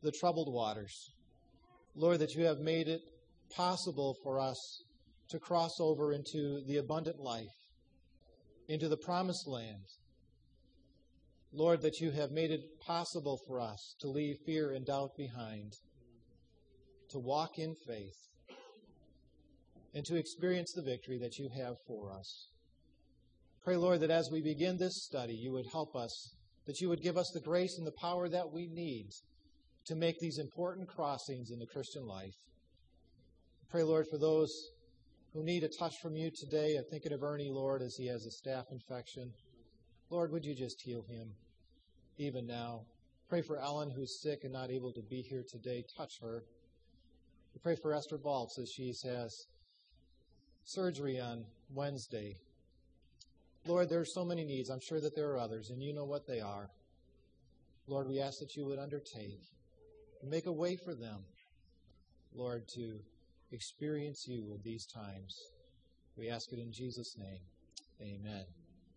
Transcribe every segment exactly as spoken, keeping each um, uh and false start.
the troubled waters. Lord, that you have made it possible for us to cross over into the abundant life, into the promised land. Lord, that you have made it possible for us to leave fear and doubt behind, to walk in faith, and to experience the victory that you have for us. Pray, Lord, that as we begin this study, you would help us, that you would give us the grace and the power that we need to make these important crossings in the Christian life. Pray, Lord, for those who need a touch from you today. I'm thinking of Ernie, Lord, as he has a staph infection. Lord, would you just heal him even now? Pray for Ellen, who's sick and not able to be here today. Touch her. We pray for Esther Baltz as she has surgery on Wednesday. Lord, there are so many needs. I'm sure that there are others, and you know what they are. Lord, we ask that you would undertake and make a way for them, Lord, to experience you in these times. We ask it in Jesus' name. Amen.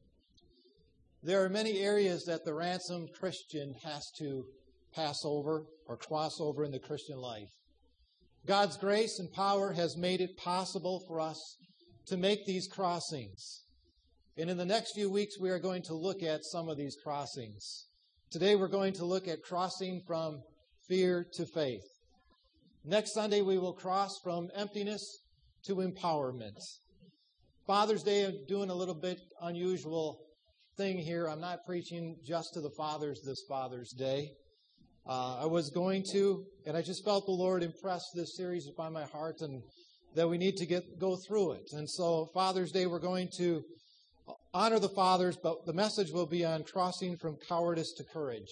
There are many areas that the ransomed Christian has to pass over or cross over in the Christian life. God's grace and power has made it possible for us to make these crossings. And in the next few weeks, we are going to look at some of these crossings. Today, we're going to look at crossing from fear to faith. Next Sunday, we will cross from emptiness to empowerment. Father's Day, I'm doing a little bit unusual thing here. I'm not preaching just to the fathers this Father's Day. Uh, I was going to, and I just felt the Lord impress this series upon my heart, and that we need to get go through it. And so Father's Day, we're going to honor the fathers, but the message will be on crossing from cowardice to courage.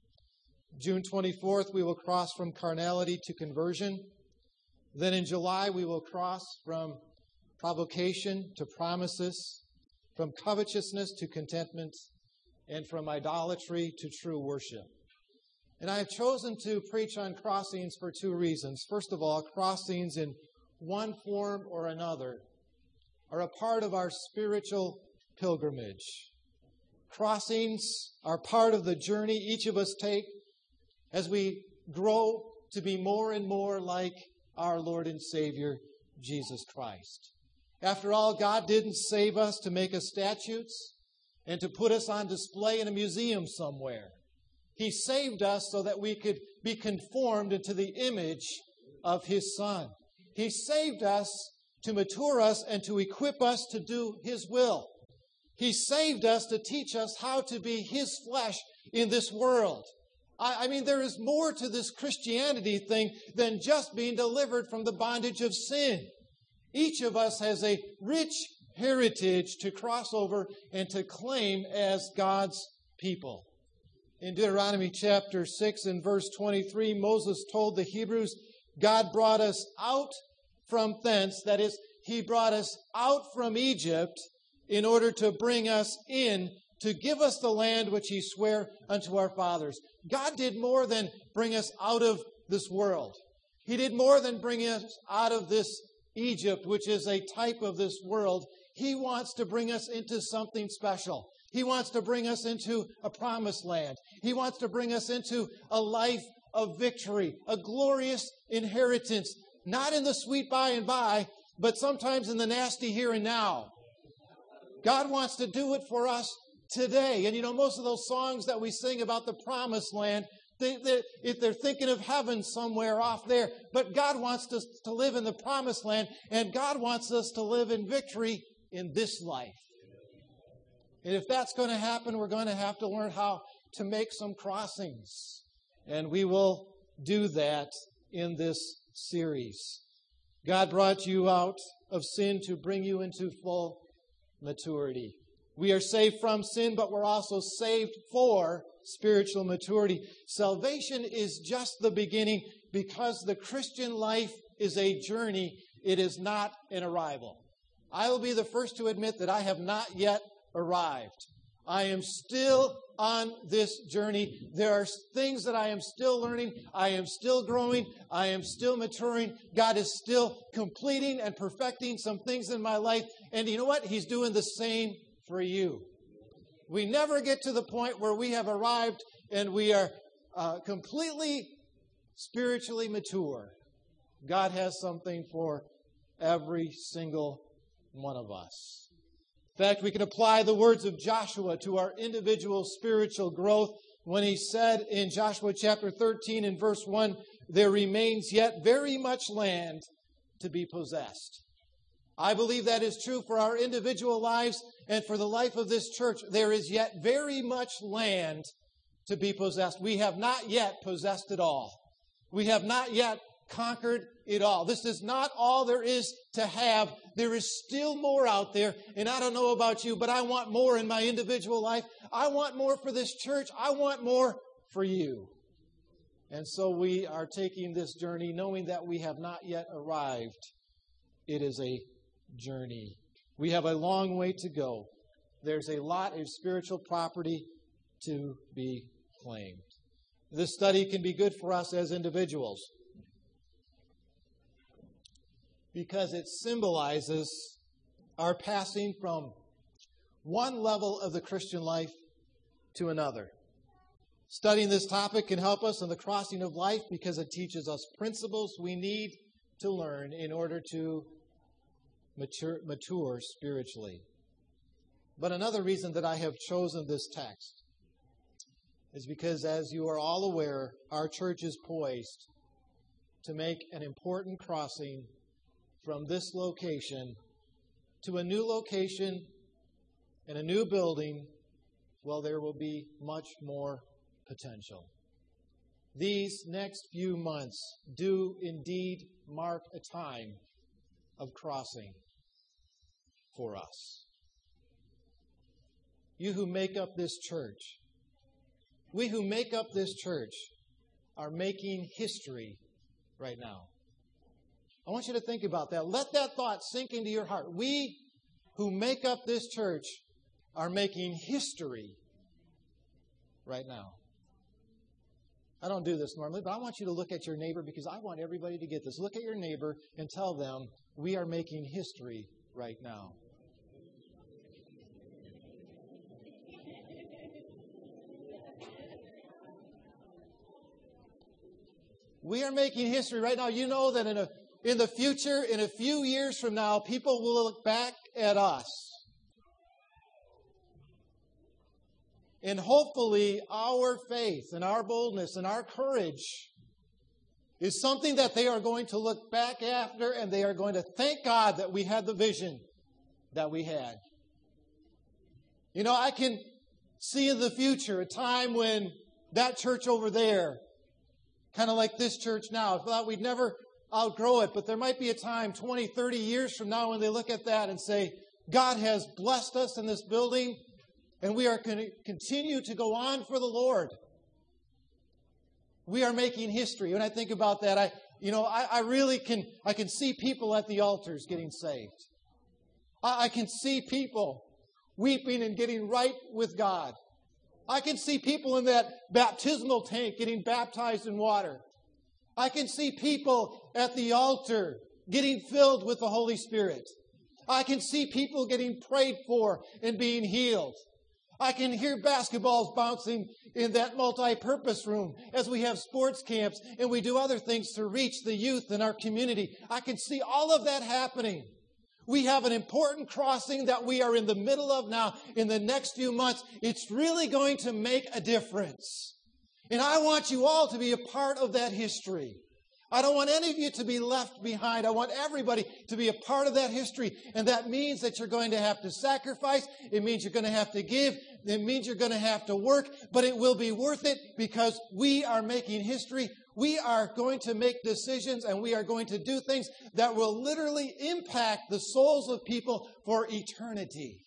June twenty-fourth, we will cross from carnality to conversion. Then in July, we will cross from provocation to promises, from covetousness to contentment, and from idolatry to true worship. And I have chosen to preach on crossings for two reasons. First of all, crossings in one form or another are a part of our spiritual pilgrimage. Crossings are part of the journey each of us take as we grow to be more and more like our Lord and Savior, Jesus Christ. After all, God didn't save us to make us statutes and to put us on display in a museum somewhere. He saved us so that we could be conformed into the image of His Son. He saved us to mature us and to equip us to do His will. He saved us to teach us how to be His flesh in this world. I, I mean, there is more to this Christianity thing than just being delivered from the bondage of sin. Each of us has a rich heritage to cross over and to claim as God's people. In Deuteronomy chapter six and verse twenty-three, Moses told the Hebrews, God brought us out from thence, that is, He brought us out from Egypt in order to bring us in, to give us the land which He sware unto our fathers. God did more than bring us out of this world. He did more than bring us out of this Egypt, which is a type of this world. He wants to bring us into something special. He wants to bring us into a promised land. He wants to bring us into a life of victory, a glorious inheritance, not in the sweet by and by, but sometimes in the nasty here and now. God wants to do it for us today. And you know, most of those songs that we sing about the promised land, they, they, if they're thinking of heaven somewhere off there, but God wants us to live in the promised land, and God wants us to live in victory in this life. And if that's going to happen, we're going to have to learn how to make some crossings. And we will do that in this series. God brought you out of sin to bring you into full maturity. We are saved from sin, but we're also saved for spiritual maturity. Salvation is just the beginning, because the Christian life is a journey. It is not an arrival. I will be the first to admit that I have not yet arrived. I am still on this journey. There are things that I am still learning. I am still growing. I am still maturing. God is still completing and perfecting some things in my life. And you know what? He's doing the same for you. We never get to the point where we have arrived and we are uh, completely spiritually mature, God has something for every single one of us. In fact, we can apply the words of Joshua to our individual spiritual growth when he said in Joshua chapter thirteen and verse one, there remains yet very much land to be possessed. I believe that is true for our individual lives and for the life of this church. There is yet very much land to be possessed. We have not yet possessed it all. We have not yet conquered it all. This is not all there is to have. There is still more out there. And I don't know about you, but I want more in my individual life. I want more for this church. I want more for you. And so we are taking this journey knowing that we have not yet arrived. It is a journey. We have a long way to go. There's a lot of spiritual property to be claimed. This study can be good for us as individuals because it symbolizes our passing from one level of the Christian life to another. Studying this topic can help us in the crossing of life because it teaches us principles we need to learn in order to mature, mature spiritually. But another reason that I have chosen this text is because, as you are all aware, our church is poised to make an important crossing from this location to a new location and a new building. Well, there will be much more potential. These next few months do indeed mark a time of crossing for us. You who make up this church, we who make up this church are making history right now. I want you to think about that. Let that thought sink into your heart. We who make up this church are making history right now. I don't do this normally, but I want you to look at your neighbor because I want everybody to get this. Look at your neighbor and tell them we are making history right now. We are making history right now. You know that in a in the future, in a few years from now, people will look back at us. And hopefully our faith and our boldness and our courage is something that they are going to look back after, and they are going to thank God that we had the vision that we had. You know, I can see in the future a time when that church over there, kind of like this church now, I thought we'd never outgrow it, but there might be a time twenty, thirty years from now when they look at that and say, God has blessed us in this building, and we are going to continue to go on for the Lord. We are making history. When I think about that, I, you know, I, I really can, I can see people at the altars getting saved. I, I can see people weeping and getting right with God. I can see people in that baptismal tank getting baptized in water. I can see people at the altar getting filled with the Holy Spirit. I can see people getting prayed for and being healed. I can hear basketballs bouncing in that multi-purpose room as we have sports camps and we do other things to reach the youth in our community. I can see all of that happening. We have an important crossing that we are in the middle of now. In the next few months, it's really going to make a difference. And I want you all to be a part of that history. I don't want any of you to be left behind. I want everybody to be a part of that history. And that means that you're going to have to sacrifice. It means you're going to have to give. It means you're going to have to work. But it will be worth it because we are making history. We are going to make decisions and we are going to do things that will literally impact the souls of people for eternity.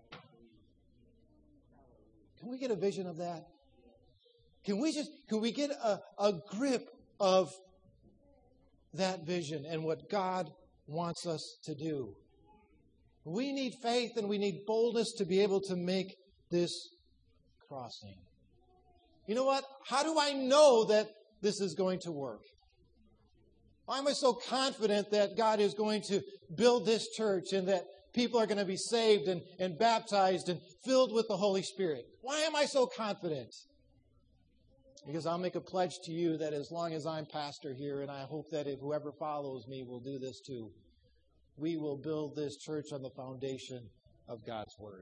Can we get a vision of that? Can we just, can we get a, a grip of that vision and what God wants us to do? We need faith and we need boldness to be able to make this crossing. You know what? How do I know that this is going to work? Why am I so confident that God is going to build this church and that people are going to be saved and, and baptized and filled with the Holy Spirit? Why am I so confident? Because I'll make a pledge to you that as long as I'm pastor here, and I hope that if whoever follows me will do this too, we will build this church on the foundation of God's Word.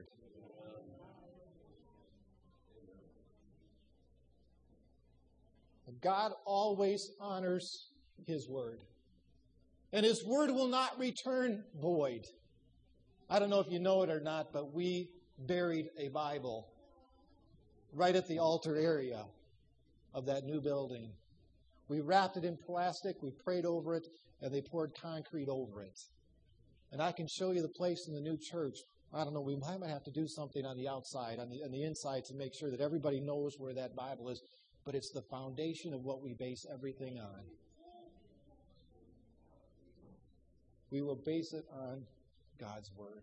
God always honors His Word. And His Word will not return void. I don't know if you know it or not, but we buried a Bible right at the altar area of that new building. We wrapped it in plastic, we prayed over it, and they poured concrete over it. And I can show you the place in the new church. I don't know, we might have to do something on the outside, on the, on the inside to make sure that everybody knows where that Bible is. But it's the foundation of what we base everything on. We will base it on God's Word.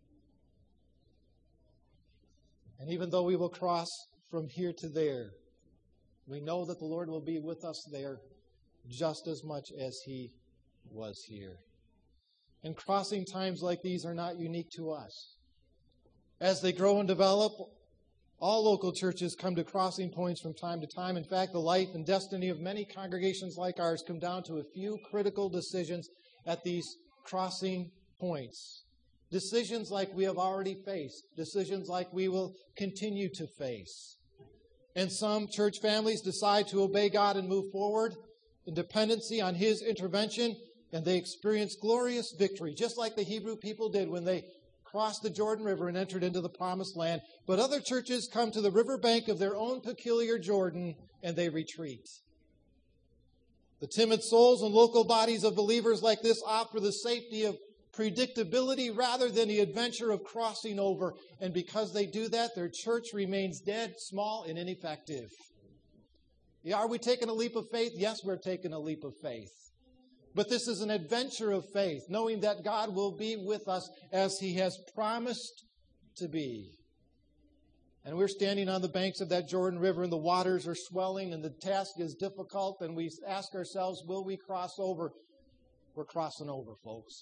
And even though we will cross from here to there, we know that the Lord will be with us there just as much as He was here. And crossing times like these are not unique to us. As they grow and develop, all local churches come to crossing points from time to time. In fact, the life and destiny of many congregations like ours come down to a few critical decisions at these crossing points. Decisions like we have already faced. Decisions like we will continue to face. And some church families decide to obey God and move forward in dependency on His intervention, and they experience glorious victory, just like the Hebrew people did when they crossed the Jordan River and entered into the Promised Land. But other churches come to the riverbank of their own peculiar Jordan, and they retreat. The timid souls and local bodies of believers like this opt for the safety of predictability rather than the adventure of crossing over. And because they do that, their church remains dead, small, and ineffective. Yeah, are we taking a leap of faith? Yes, we're taking a leap of faith. But this is an adventure of faith, knowing that God will be with us as He has promised to be. And we're standing on the banks of that Jordan River, and the waters are swelling, and the task is difficult, and we ask ourselves, will we cross over? We're crossing over, folks.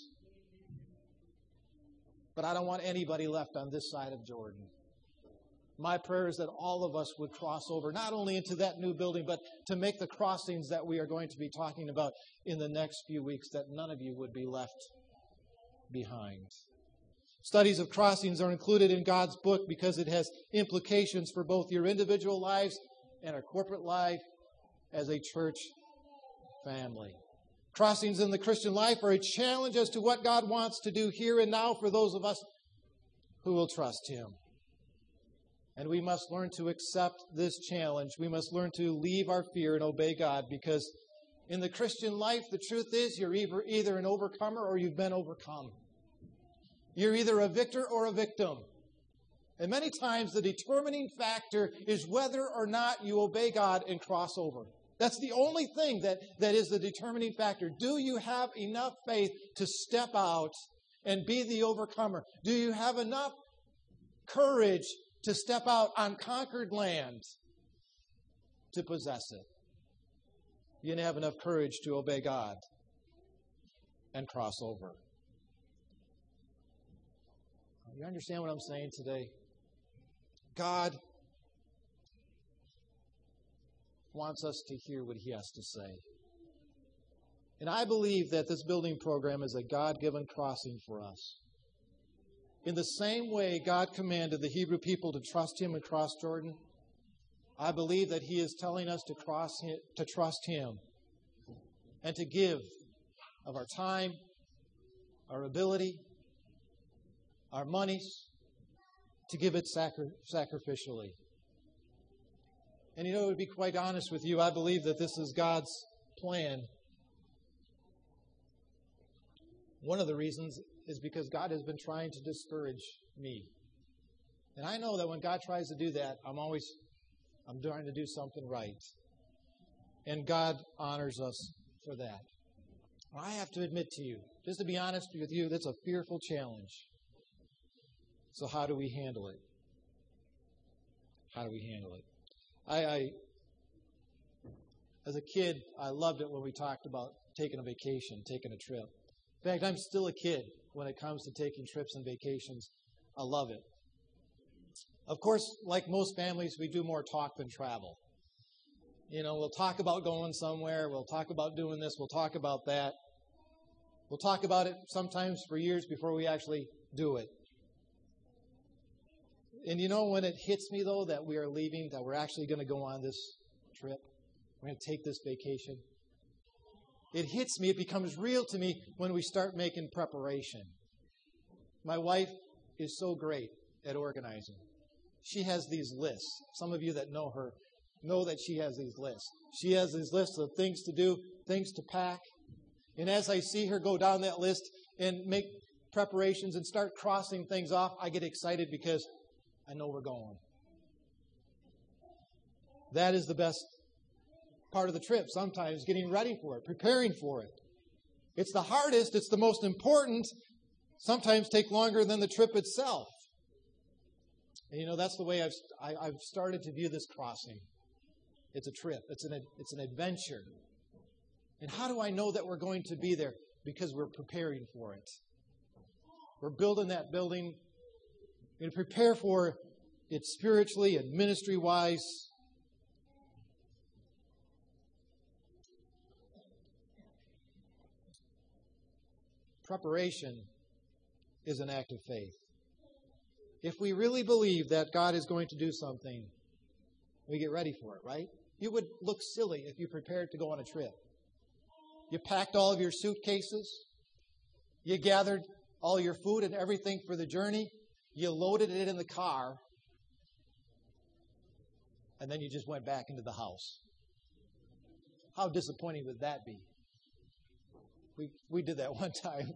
But I don't want anybody left on this side of Jordan. My prayer is that all of us would cross over, not only into that new building, but to make the crossings that we are going to be talking about in the next few weeks, that none of you would be left behind. Studies of crossings are included in God's book because it has implications for both your individual lives and our corporate life as a church family. Crossings in the Christian life are a challenge as to what God wants to do here and now for those of us who will trust Him. And we must learn to accept this challenge. We must learn to leave our fear and obey God, because in the Christian life, the truth is you're either, either an overcomer or you've been overcome. You're either a victor or a victim. And many times the determining factor is whether or not you obey God and cross over. That's the only thing that, that is the determining factor. Do you have enough faith to step out and be the overcomer? Do you have enough courage to step out on conquered land to possess it? You didn't have enough courage to obey God and cross over. You understand what I'm saying today? God wants us to hear what He has to say. And I believe that this building program is a God-given crossing for us. In the same way God commanded the Hebrew people to trust Him and cross Jordan, I believe that He is telling us to cross him, to trust Him and to give of our time, our ability, our monies, to give it sacri- sacrificially. And you know, to be quite honest with you, I believe that this is God's plan. One of the reasons is because God has been trying to discourage me. And I know that when God tries to do that, I'm always, I'm trying to do something right. And God honors us for that. I have to admit to you, just to be honest with you, that's a fearful challenge. So how do we handle it? How do we handle it? I, I, as a kid, I loved it when we talked about taking a vacation, taking a trip. In fact, I'm still a kid when it comes to taking trips and vacations. I love it. Of course, like most families, we do more talk than travel. You know, we'll talk about going somewhere. We'll talk about doing this. We'll talk about that. We'll talk about it sometimes for years before we actually do it. And you know when it hits me, though, that we are leaving, that we're actually going to go on this trip, we're going to take this vacation, it hits me, it becomes real to me when we start making preparation. My wife is so great at organizing. She has these lists. Some of you that know her know that she has these lists. She has these lists of things to do, things to pack. And as I see her go down that list and make preparations and start crossing things off, I get excited because I know we're going. That is the best part of the trip sometimes, getting ready for it, preparing for it. It's the hardest, it's the most important, sometimes take longer than the trip itself. And you know, that's the way I've, I, I've started to view this crossing. It's a trip. It's an, it's an adventure. And how do I know that we're going to be there? Because we're preparing for it. We're building that building. We're going to prepare for it spiritually and ministry-wise. Preparation is an act of faith. If we really believe that God is going to do something, we get ready for it, right? You would look silly if you prepared to go on a trip. You packed all of your suitcases. You gathered all your food and everything for the journey. You loaded it in the car. And then you just went back into the house. How disappointing would that be? We we did that one time.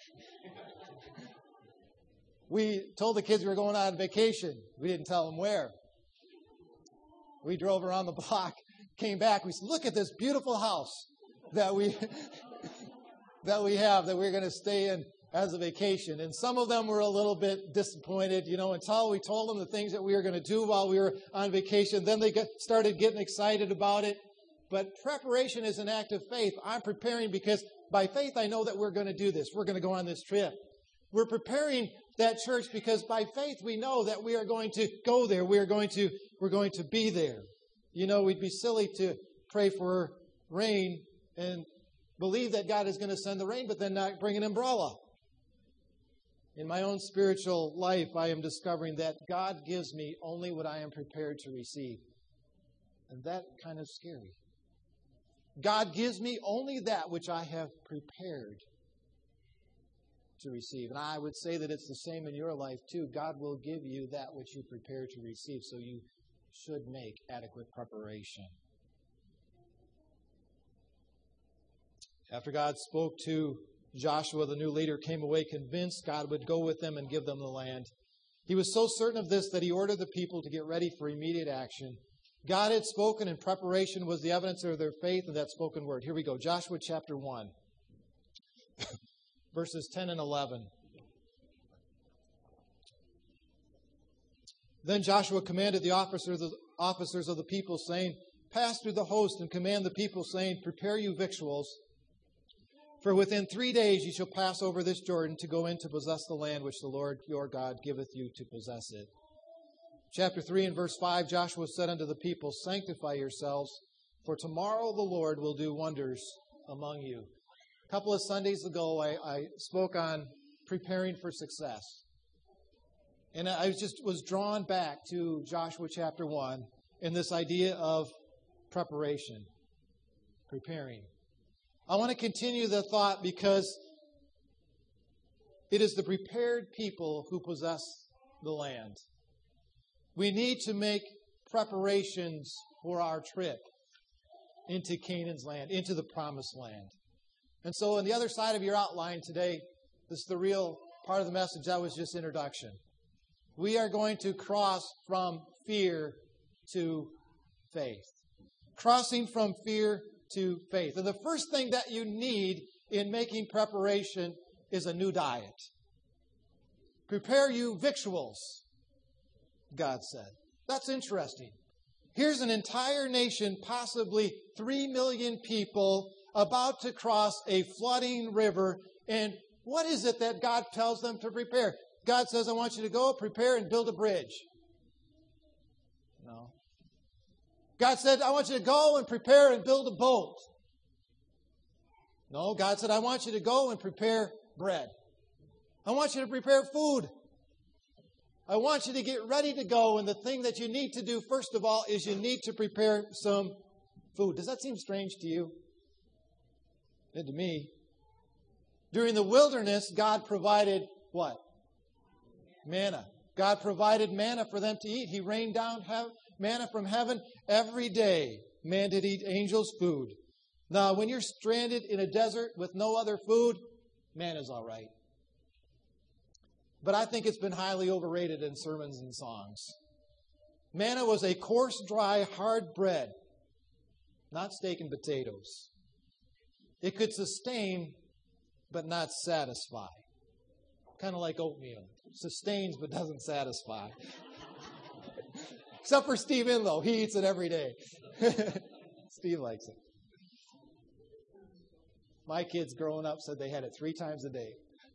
We told the kids we were going on vacation. We didn't tell them where. We drove around the block, came back. We said, look at this beautiful house that we that we have, that we're going to stay in as a vacation. And some of them were a little bit disappointed, you know, until we told them the things that we were going to do while we were on vacation. Then they got, started getting excited about it. But preparation is an act of faith. I'm preparing because by faith I know that we're going to do this. We're going to go on this trip. We're preparing that church because by faith we know that we are going to go there. We are going to, we're going to be there. You know, we'd be silly to pray for rain and believe that God is going to send the rain, but then not bring an umbrella. In my own spiritual life, I am discovering that God gives me only what I am prepared to receive. And that's kind of scary. God gives me only that which I have prepared to receive. And I would say that it's the same in your life too. God will give you that which you prepare to receive, so you should make adequate preparation. After God spoke to Joshua, the new leader came away convinced God would go with them and give them the land. He was so certain of this that he ordered the people to get ready for immediate action. God had spoken, and preparation was the evidence of their faith in that spoken word. Here we go. Joshua chapter one, verses ten and eleven. Then Joshua commanded the officers of, officers of the people, saying, pass through the host and command the people, saying, prepare you victuals. For within three days you shall pass over this Jordan to go in to possess the land which the Lord your God giveth you to possess it. Chapter three and verse five, Joshua said unto the people, sanctify yourselves, for tomorrow the Lord will do wonders among you. A couple of Sundays ago, I, I spoke on preparing for success. And I just was drawn back to Joshua chapter one and this idea of preparation, preparing. I want to continue the thought because it is the prepared people who possess the land. We need to make preparations for our trip into Canaan's land, into the promised land. And so on the other side of your outline today, this is the real part of the message. That was just introduction. We are going to cross from fear to faith. Crossing from fear to faith. And the first thing that you need in making preparation is a new diet. Prepare you victuals, God said. That's interesting. Here's an entire nation, possibly three million people, about to cross a flooding river. And what is it that God tells them to prepare? God says, I want you to go prepare and build a bridge. No. God said, I want you to go and prepare and build a boat. No, God said, I want you to go and prepare bread. I want you to prepare food. I want you to get ready to go, and the thing that you need to do, first of all, is you need to prepare some food. Does that seem strange to you? And to me. During the wilderness, God provided what? Manna. God provided manna for them to eat. He rained down he- manna from heaven every day. Man did eat angels' food. Now, when you're stranded in a desert with no other food, manna's all right. But I think it's been highly overrated in sermons and songs. Manna was a coarse, dry, hard bread, not steak and potatoes. It could sustain, but not satisfy. Kind of like oatmeal. Sustains, but doesn't satisfy. Except for Steve Inlow. He eats it every day. Steve likes it. My kids growing up said they had it three times a day.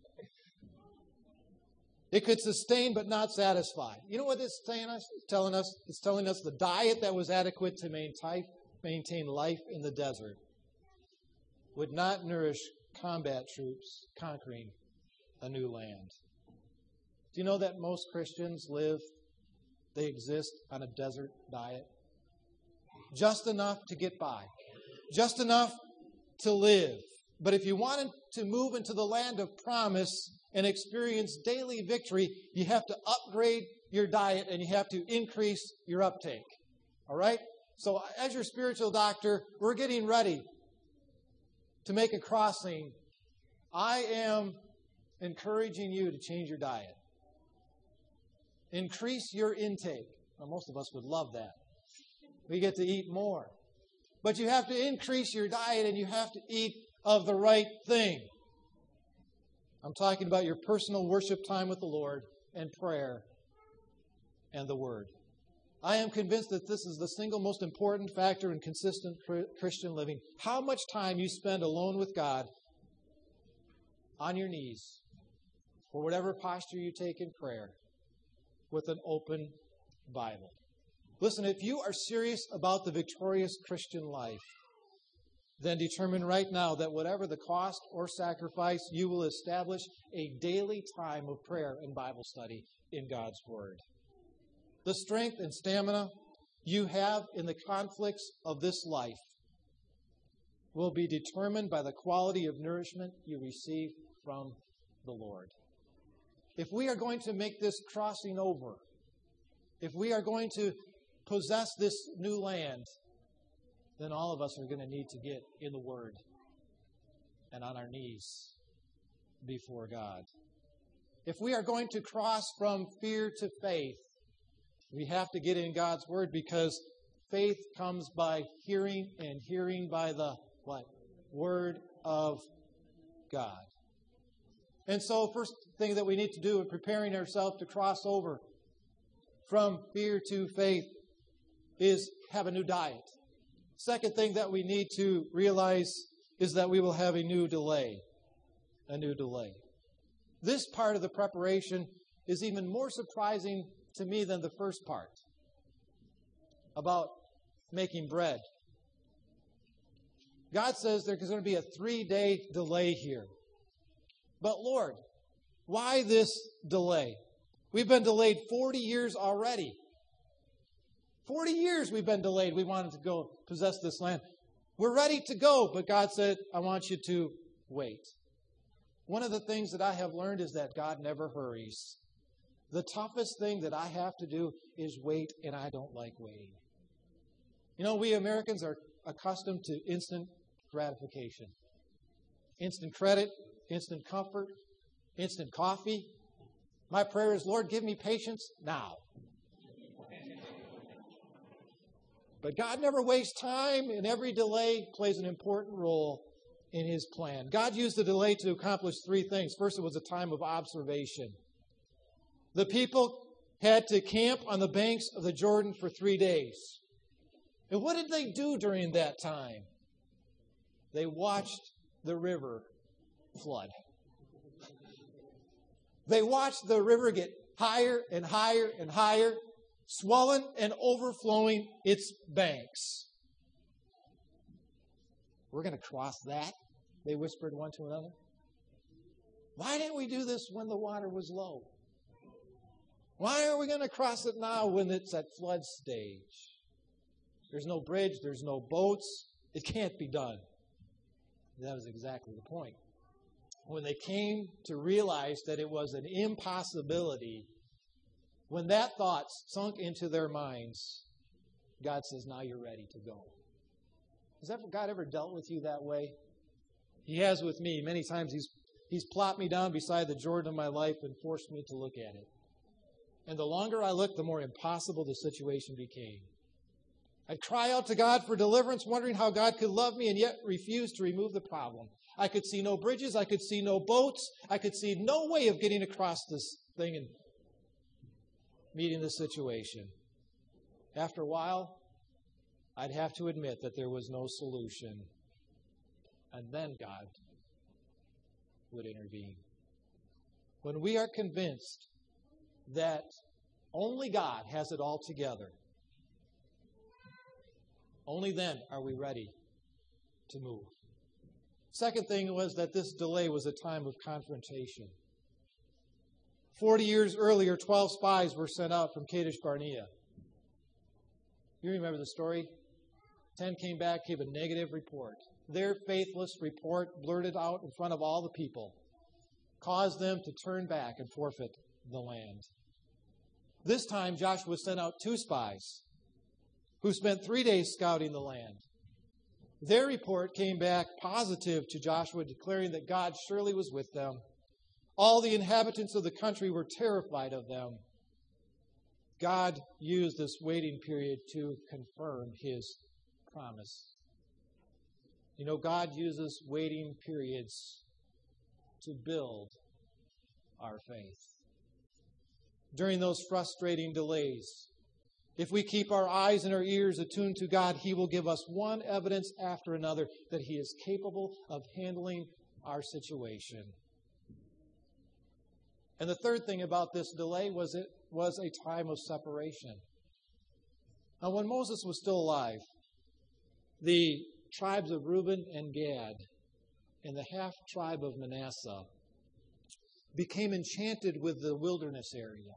It could sustain but not satisfy. You know what it's telling us? It's telling us, it's telling us the diet that was adequate to maintain life in the desert would not nourish combat troops conquering a new land. Do you know that most Christians live, they exist on a desert diet? Just enough to get by. Just enough to live. But if you wanted to move into the land of promise and experience daily victory, you have to upgrade your diet and you have to increase your uptake. All right? So as your spiritual doctor, we're getting ready to make a crossing. I am encouraging you to change your diet. Increase your intake. Well, most of us would love that. We get to eat more. But you have to increase your diet and you have to eat of the right thing. I'm talking about your personal worship time with the Lord and prayer and the Word. I am convinced that this is the single most important factor in consistent Christian living. How much time you spend alone with God on your knees, or whatever posture you take in prayer, with an open Bible. Listen, if you are serious about the victorious Christian life, then determine right now that whatever the cost or sacrifice, you will establish a daily time of prayer and Bible study in God's Word. The strength and stamina you have in the conflicts of this life will be determined by the quality of nourishment you receive from the Lord. If we are going to make this crossing over, if we are going to possess this new land, then all of us are going to need to get in the Word and on our knees before God. If we are going to cross from fear to faith, we have to get in God's Word, because faith comes by hearing, and hearing by the what? Word of God. And so first thing that we need to do in preparing ourselves to cross over from fear to faith is have a new diet. Second thing that we need to realize is that we will have a new delay. A new delay. This part of the preparation is even more surprising to me than the first part about making bread. God says there's going to be a three-day delay here. But Lord, why this delay? We've been delayed forty years already. forty years we've been delayed. We wanted to go possess this land. We're ready to go, but God said, I want you to wait. One of the things that I have learned is that God never hurries. The toughest thing that I have to do is wait, and I don't like waiting. You know, we Americans are accustomed to instant gratification. Instant credit, instant comfort, instant coffee. My prayer is, Lord, give me patience now. But God never wastes time, and every delay plays an important role in His plan. God used the delay to accomplish three things. First, it was a time of observation. The people had to camp on the banks of the Jordan for three days. And what did they do during that time? They watched the river flood. They watched the river get higher and higher and higher, swollen and overflowing its banks. We're going to cross that, they whispered one to another. Why didn't we do this when the water was low? Why are we going to cross it now when it's at flood stage? There's no bridge, there's no boats. It can't be done. That was exactly the point. When they came to realize that it was an impossibility, when that thought sunk into their minds, God says, now you're ready to go. Has God ever dealt with you that way? He has with me. Many times he's, he's plopped me down beside the Jordan of my life and forced me to look at it. And the longer I looked, the more impossible the situation became. I'd cry out to God for deliverance, wondering how God could love me and yet refuse to remove the problem. I could see no bridges. I could see no boats. I could see no way of getting across this thing and meeting the situation. After a while, I'd have to admit that there was no solution. And then God would intervene. When we are convinced that only God has it all together, only then are we ready to move. Second thing was that this delay was a time of confrontation. Forty years earlier, twelve spies were sent out from Kadesh Barnea. You remember the story? Ten came back, gave a negative report. Their faithless report, blurted out in front of all the people, caused them to turn back and forfeit the land. This time, Joshua sent out two spies who spent three days scouting the land. Their report came back positive to Joshua, declaring that God surely was with them. All the inhabitants of the country were terrified of them. God used this waiting period to confirm his promise. You know, God uses waiting periods to build our faith. During those frustrating delays, if we keep our eyes and our ears attuned to God, he will give us one evidence after another that he is capable of handling our situation. And the third thing about this delay was it was a time of separation. Now, when Moses was still alive, the tribes of Reuben and Gad and the half-tribe of Manasseh became enchanted with the wilderness area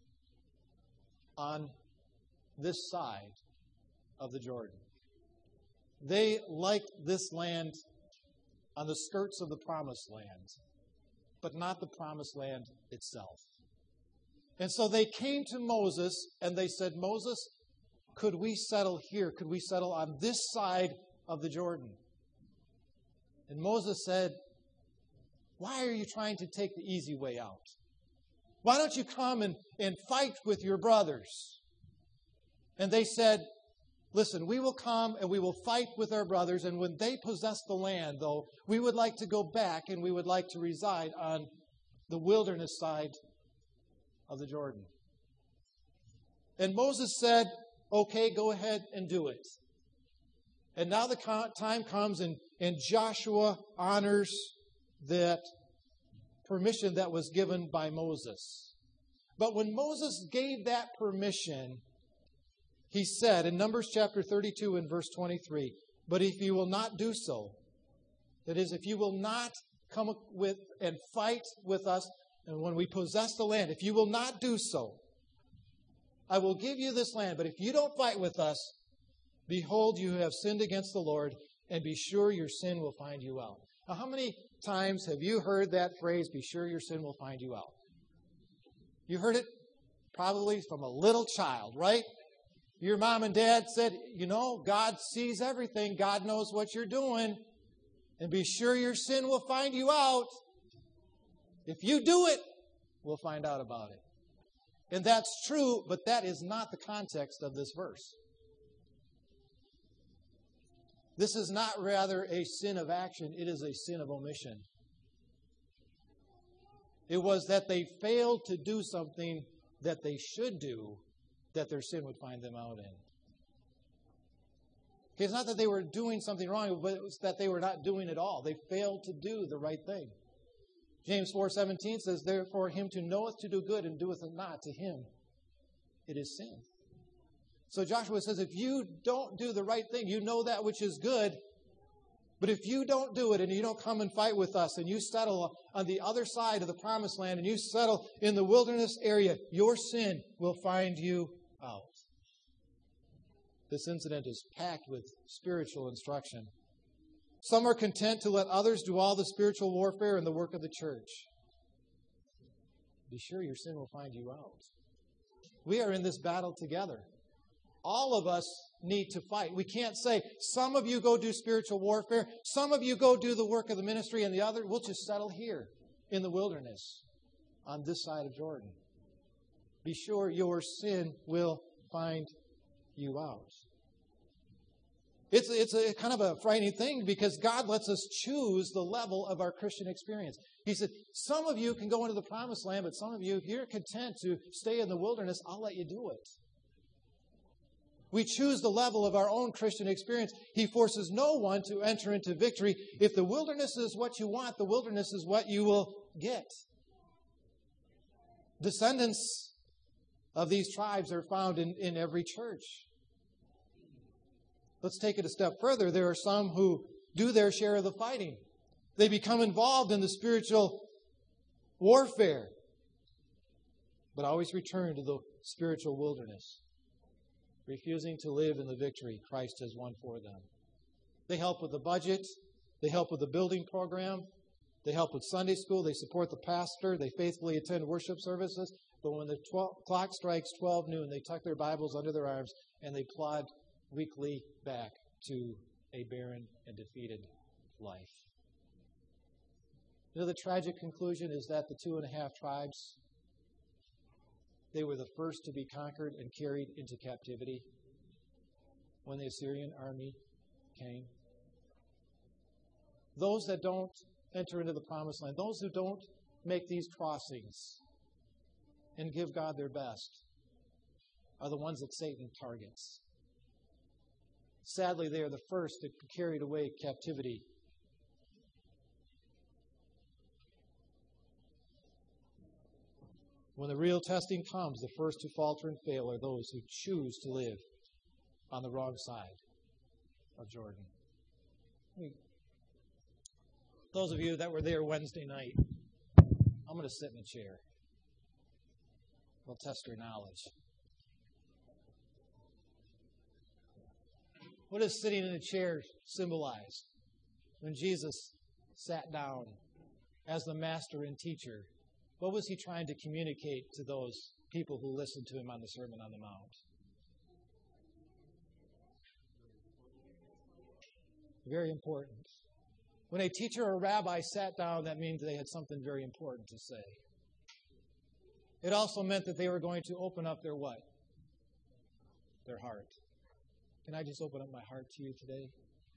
on this side of the Jordan. They liked this land on the skirts of the promised land, but not the promised land itself. And so they came to Moses and they said, Moses, could we settle here? Could we settle on this side of the Jordan? And Moses said, why are you trying to take the easy way out? Why don't you come and, and fight with your brothers? And they said, listen, we will come and we will fight with our brothers, and when they possess the land, though, we would like to go back and we would like to reside on the wilderness side of the Jordan. And Moses said, okay, go ahead and do it. And now the time comes and, and Joshua honors that permission that was given by Moses. But when Moses gave that permission, he said in Numbers chapter thirty-two and verse twenty-three, but if you will not do so, that is, if you will not come with and fight with us, and when we possess the land, if you will not do so, I will give you this land. But if you don't fight with us, behold, you have sinned against the Lord, and be sure your sin will find you out. Now, how many times have you heard that phrase, be sure your sin will find you out? You heard it probably from a little child, right? Your mom and dad said, you know, God sees everything. God knows what you're doing. And be sure your sin will find you out. If you do it, we'll find out about it. And that's true, but that is not the context of this verse. This is not rather a sin of action. It is a sin of omission. It was that they failed to do something that they should do, that their sin would find them out in. Okay, it's not that they were doing something wrong, but it was that they were not doing it all. They failed to do the right thing. James four seventeen says, therefore him to knoweth to do good and doeth it not, to him it is sin. So Joshua says, if you don't do the right thing, you know that which is good, but if you don't do it and you don't come and fight with us and you settle on the other side of the promised land and you settle in the wilderness area, your sin will find you out. This incident is packed with spiritual instruction. Some are content to let others do all the spiritual warfare and the work of the church. Be sure your sin will find you out. We are in this battle together. All of us need to fight. We can't say, some of you go do spiritual warfare, some of you go do the work of the ministry, and the other, we'll just settle here in the wilderness on this side of Jordan. Be sure your sin will find you out. It's, it's a kind of a frightening thing because God lets us choose the level of our Christian experience. He said, some of you can go into the promised land, but some of you, if you're content to stay in the wilderness, I'll let you do it. We choose the level of our own Christian experience. He forces no one to enter into victory. If the wilderness is what you want, the wilderness is what you will get. Descendants of these tribes are found in, in every church. Let's take it a step further. There are some who do their share of the fighting. They become involved in the spiritual warfare, but always return to the spiritual wilderness, refusing to live in the victory Christ has won for them. They help with the budget. They help with the building program. They help with Sunday school. They support the pastor. They faithfully attend worship services. But when the twelve, clock strikes twelve noon, they tuck their Bibles under their arms and they plod weekly back to a barren and defeated life. You know, the tragic conclusion is that the two and a half tribes, they were the first to be conquered and carried into captivity when the Assyrian army came. Those that don't enter into the promised land, those who don't make these crossings and give God their best, are the ones that Satan targets. Sadly, they are the first to be carried away captivity. When the real testing comes, the first to falter and fail are those who choose to live on the wrong side of Jordan. I mean, those of you that were there Wednesday night, I'm going to sit in a chair. We'll test your knowledge. What does sitting in a chair symbolize? When Jesus sat down as the master and teacher, what was he trying to communicate to those people who listened to him on the Sermon on the Mount? Very important. When a teacher or rabbi sat down, that means they had something very important to say. It also meant that they were going to open up their what? Their heart. Can I just open up my heart to you today?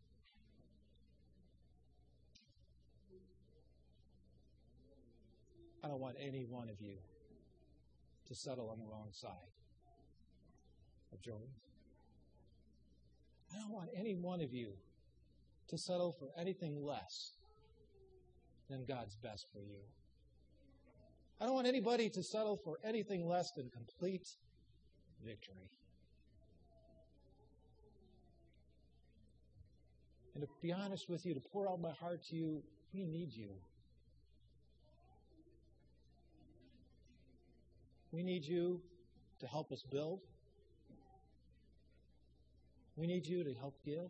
I don't want any one of you to settle on the wrong side of Jordan. I don't want any one of you to settle for anything less than God's best for you. I don't want anybody to settle for anything less than complete victory. And to be honest with you, to pour out my heart to you, we need you. We need you to help us build. We need you to help give.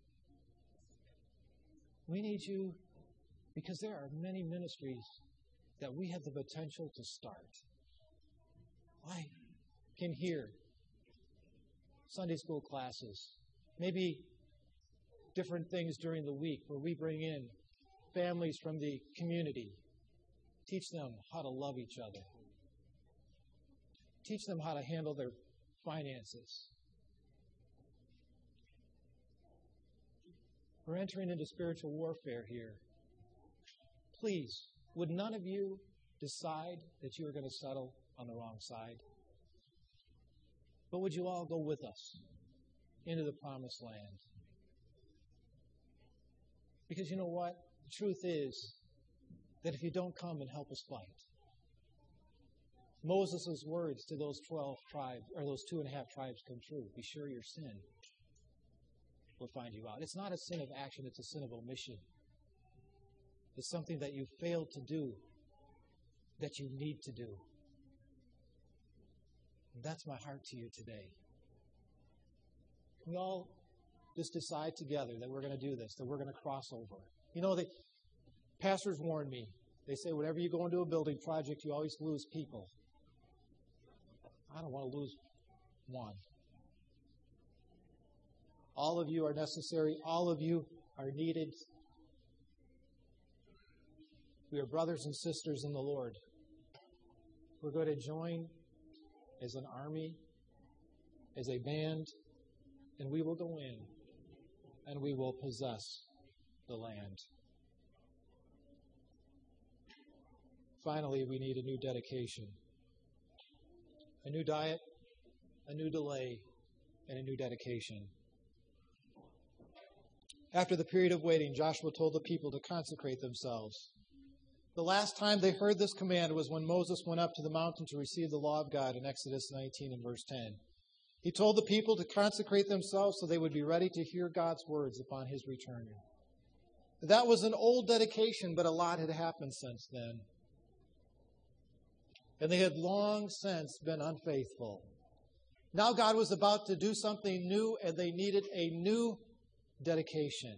We need you because there are many ministries that we have the potential to start. I can hear Sunday school classes, maybe different things during the week where we bring in families from the community, teach them how to love each other, teach them how to handle their finances. We're entering into spiritual warfare here. Please, would none of you decide that you are going to settle on the wrong side? But would you all go with us into the promised land? Because you know what? The truth is that if you don't come and help us fight, Moses' words to those twelve tribes, or those two and a half tribes come true. Be sure your sin will find you out. It's not a sin of action, it's a sin of omission. It's something that you failed to do, that you need to do. And that's my heart to you today. Can we all just decide together that we're going to do this, that we're going to cross over? You know, the pastors warn me. They say whenever you go into a building project, you always lose people. I don't want to lose one. All of you are necessary. All of you are needed. We are brothers and sisters in the Lord. We're going to join as an army, as a band, and we will go in and we will possess the land. Finally, we need a new dedication. A new diet, a new delay, and a new dedication. After the period of waiting, Joshua told the people to consecrate themselves. The last time they heard this command was when Moses went up to the mountain to receive the law of God in Exodus nineteen and verse ten. He told the people to consecrate themselves so they would be ready to hear God's words upon his return. That was an old dedication, but a lot had happened since then. And they had long since been unfaithful. Now God was about to do something new, and they needed a new dedication.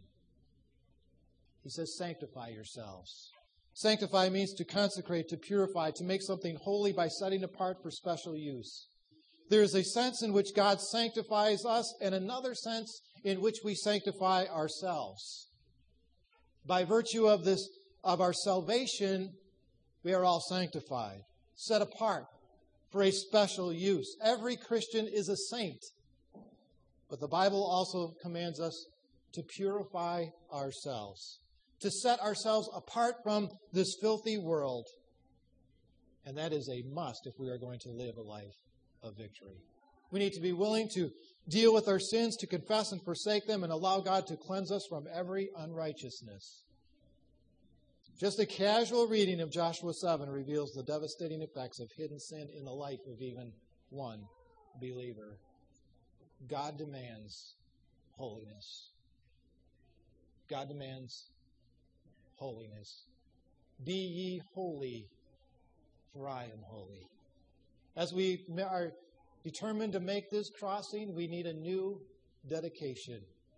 He says, sanctify yourselves. Sanctify means to consecrate, to purify, to make something holy by setting apart for special use. There is a sense in which God sanctifies us, and another sense in which we sanctify ourselves. By virtue of this, of our salvation, we are all sanctified, set apart for a special use. Every Christian is a saint. But the Bible also commands us to purify ourselves, to set ourselves apart from this filthy world. And that is a must if we are going to live a life of victory. We need to be willing to deal with our sins, to confess and forsake them, and allow God to cleanse us from every unrighteousness. Just a casual reading of Joshua seven reveals the devastating effects of hidden sin in the life of even one believer. God demands holiness. God demands holiness. Be ye holy, for I am holy. As we are determined to make this crossing, we need a new dedication.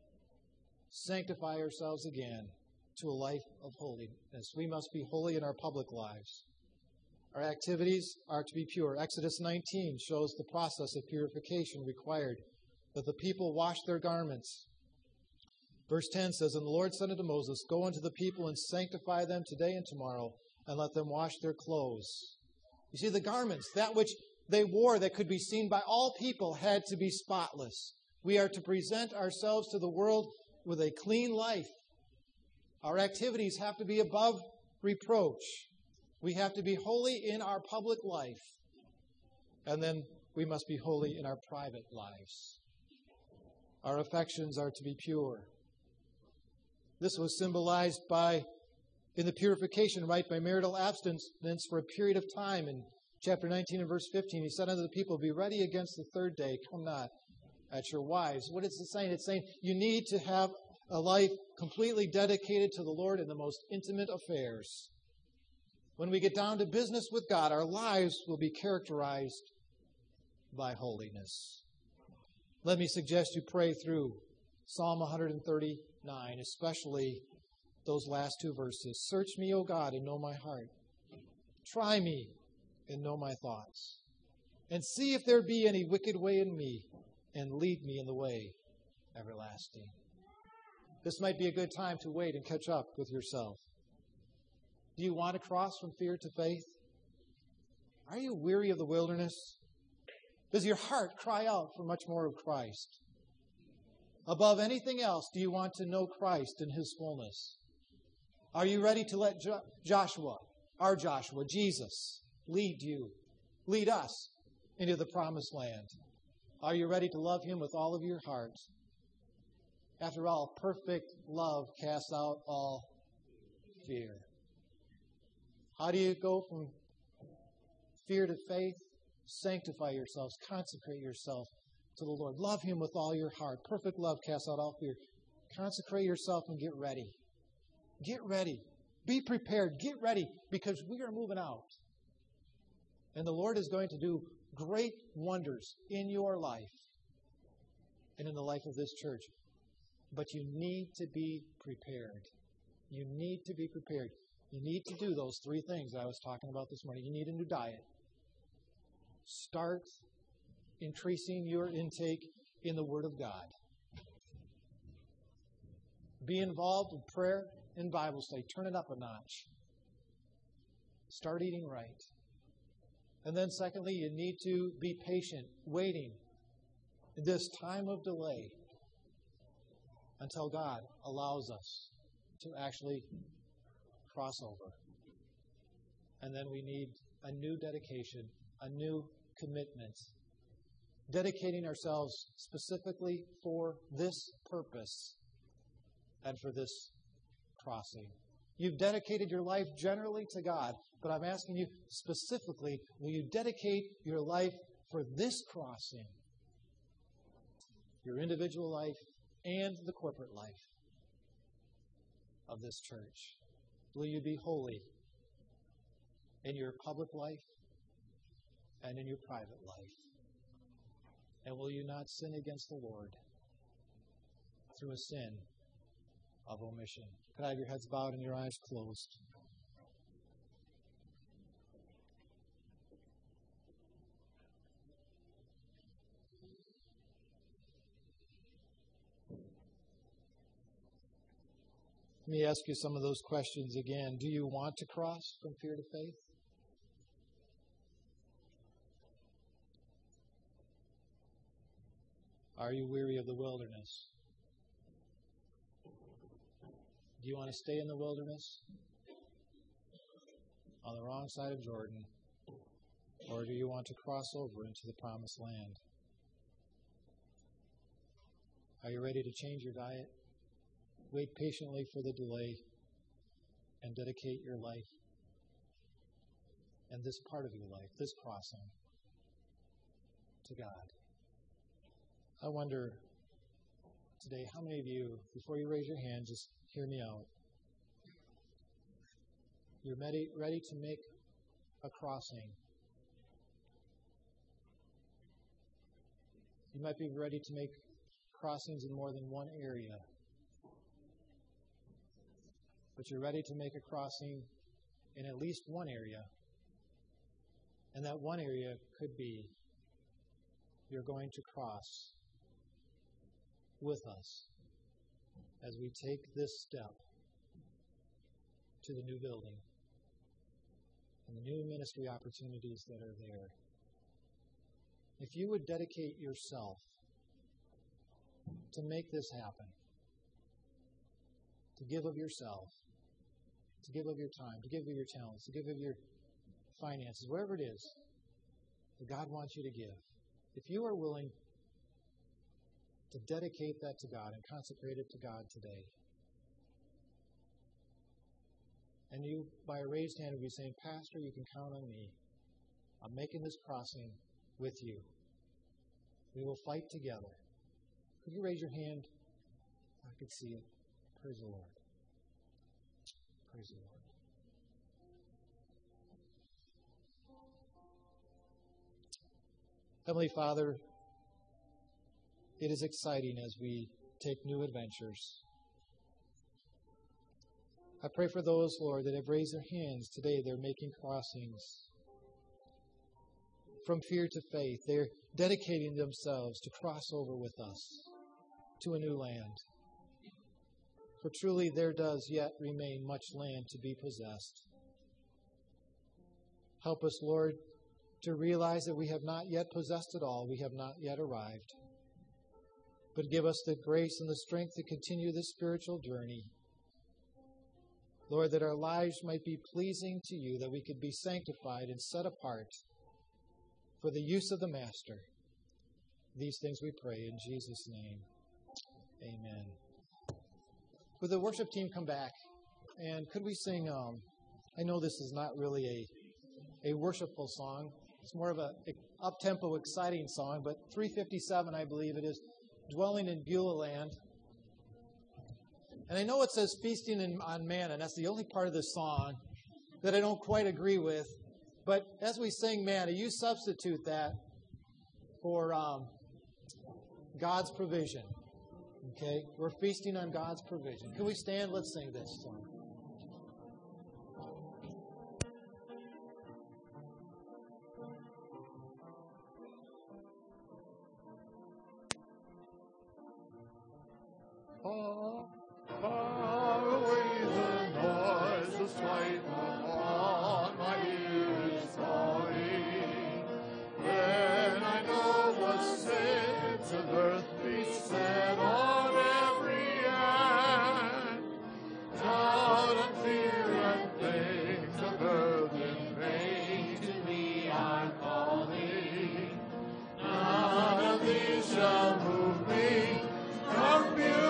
Sanctify ourselves again to a life of holiness. We must be holy in our public lives. Our activities are to be pure. Exodus nineteen shows the process of purification required, that the people wash their garments. Verse ten says, And the Lord said unto Moses, Go unto the people and sanctify them today and tomorrow, and let them wash their clothes. You see, the garments, that which they wore that could be seen by all people, had to be spotless. We are to present ourselves to the world with a clean life. Our activities have to be above reproach. We have to be holy in our public life. And then we must be holy in our private lives. Our affections are to be pure. This was symbolized by, in the purification rite, by marital abstinence for a period of time. In chapter nineteen and verse fifteen, he said unto the people, Be ready against the third day, come not at your wives. What is it saying? It's saying you need to have a life completely dedicated to the Lord in the most intimate affairs. When we get down to business with God, our lives will be characterized by holiness. Let me suggest you pray through Psalm one thirty-nine, especially those last two verses. Search me, O God, and know my heart. Try me and know my thoughts. And see if there be any wicked way in me, and lead me in the way everlasting. This might be a good time to wait and catch up with yourself. Do you want to cross from fear to faith? Are you weary of the wilderness? Does your heart cry out for much more of Christ? Above anything else, do you want to know Christ in His fullness? Are you ready to let jo- Joshua, our Joshua, Jesus, lead you, lead us into the promised land? Are you ready to love Him with all of your heart? After all, perfect love casts out all fear. How do you go from fear to faith, sanctify yourselves, consecrate yourself to the Lord. Love Him with all your heart. Perfect love casts out all fear. Consecrate yourself and get ready. Get ready. Be prepared. Get ready, because we are moving out. And the Lord is going to do great wonders in your life and in the life of this church. But you need to be prepared. You need to be prepared. You need to do those three things I was talking about this morning. You need a new diet. Start increasing your intake in the Word of God. Be involved in prayer and Bible study. Turn it up a notch. Start eating right. And then secondly, you need to be patient, waiting in this time of delay until God allows us to actually cross over. And then we need a new dedication, a new commitment, dedicating ourselves specifically for this purpose and for this crossing. You've dedicated your life generally to God, but I'm asking you specifically, will you dedicate your life for this crossing? Your individual life and the corporate life of this church. Will you be holy in your public life and in your private life? And will you not sin against the Lord through a sin of omission? Could I have your heads bowed and your eyes closed? Let me ask you some of those questions again. Do you want to cross from fear to faith? Are you weary of the wilderness? Do you want to stay in the wilderness on the wrong side of Jordan? Or do you want to cross over into the promised land? Are you ready to change your diet? Wait patiently for the delay and dedicate your life and this part of your life, this crossing, to God. I wonder today, how many of you, before you raise your hand, just hear me out. You're ready, ready to make a crossing. You might be ready to make crossings in more than one area. But you're ready to make a crossing in at least one area. And that one area could be you're going to cross with us as we take this step to the new building and the new ministry opportunities that are there. If you would dedicate yourself to make this happen, to give of yourself, to give of your time, to give of your talents, to give of your finances, whatever it is that God wants you to give. If you are willing to dedicate that to God and consecrate it to God today, and you, by a raised hand, would be saying, Pastor, you can count on me. I'm making this crossing with you. We will fight together. Could you raise your hand? I could see it. Praise the Lord. Praise the Lord. Heavenly Father, it is exciting as we take new adventures. I pray for those, Lord, that have raised their hands today. They're making crossings from fear to faith. They're dedicating themselves to cross over with us to a new land. For truly there does yet remain much land to be possessed. Help us, Lord, to realize that we have not yet possessed it all. We have not yet arrived. But give us the grace and the strength to continue this spiritual journey. Lord, that our lives might be pleasing to you, that we could be sanctified and set apart for the use of the Master. These things we pray in Jesus' name. Amen. Would the worship team come back? And could we sing, um, I know this is not really a a worshipful song. It's more of a up-tempo, exciting song, but three fifty-seven, I believe it is, Dwelling in Beulah Land. And I know it says feasting in, on manna, and that's the only part of this song that I don't quite agree with. But as we sing manna, you substitute that for um, God's provision. Okay? We're feasting on God's provision. Can we stand? Let's sing this song. Far, far away the noise of strife upon my ear is falling. Then I know what sins of earth beset on every hand. Doubt and fear and things of earth in vain to me are calling. None of these shall move me from you.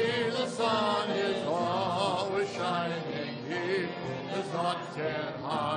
Ten high.